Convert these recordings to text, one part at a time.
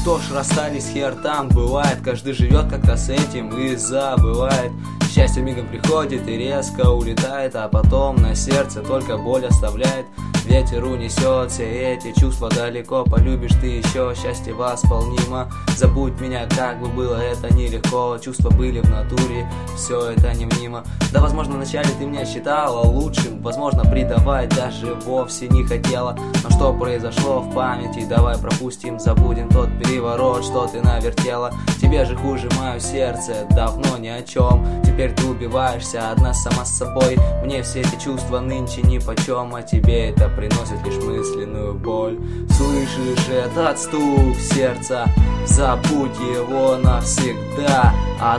что ж, расстались, хер там, бывает. Каждый живет как-то с этим и забывает. Счастье мигом приходит и резко улетает, а потом на сердце только боль оставляет. Ветер унесет все эти чувства далеко. Полюбишь ты еще, счастье восполнимо. Забудь меня, как бы было это нелегко. Чувства были в натуре, все это немнимо. Да, возможно, вначале ты меня считала лучшим, возможно, предавать даже вовсе не хотела. Но что произошло в памяти, давай пропустим, забудем тот переворот, что ты навертела. Тебе же хуже мое сердце, давно ни о чем. Теперь ты убиваешься одна сама с собой. Мне все эти чувства нынче нипочем, а тебе это приносит лишь мысленную боль. Слышишь этот стук сердца? Забудь его навсегда.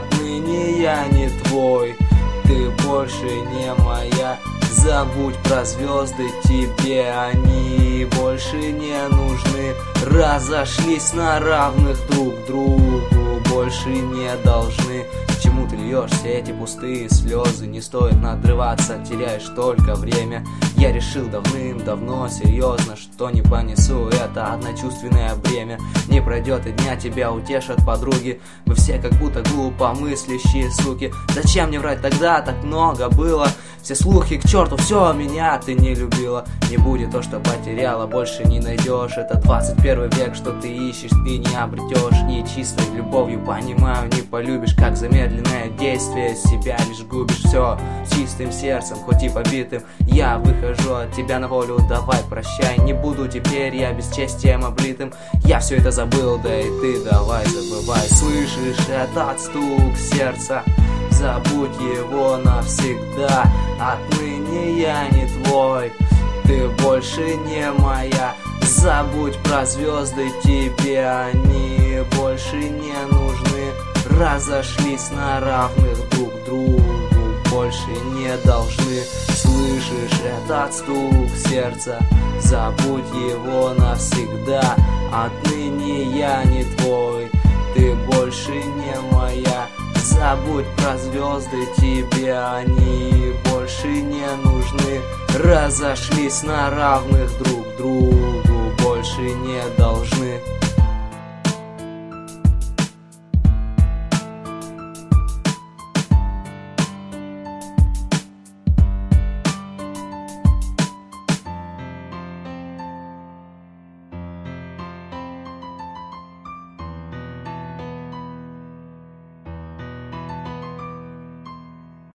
Отныне я не твой, ты больше не моя. Забудь про звезды, тебе они больше не нужны. Разошлись на равных друг другу, больше не должны. К чему ты льешь все эти пустые слезы? Не стоит надрываться, теряешь только время. Я решил давным-давно серьезно, что не понесу это одночувственное бремя. Не пройдет и дня, тебя утешат подруги. Вы все как будто глупомыслящие суки. Зачем мне врать тогда, так много было? Все слухи к черту, все, меня ты не любила. Не будет то, что потеряла, больше не найдешь. Это 21 век, что ты ищешь, ты не обретешь. И чистой любовью, понимаю, не полюбишь. Как замедленное действие, себя лишь губишь. Все с чистым сердцем, хоть и побитым. Я выхожу от тебя на волю, давай прощай. Не буду теперь я бесчестием облитым. Я все это забыл, да и ты давай забывай. Слышишь этот стук сердца? Забудь его навсегда. Отныне я не твой, ты больше не моя. Забудь про звезды, тебе они больше не нужны. Разошлись на равных друг другу, больше не должны. Слышишь этот стук сердца? Забудь его навсегда. Отныне я не твой, ты больше не моя. Забудь про звезды, тебе они больше не нужны. Разошлись на равных друг другу, больше не должны.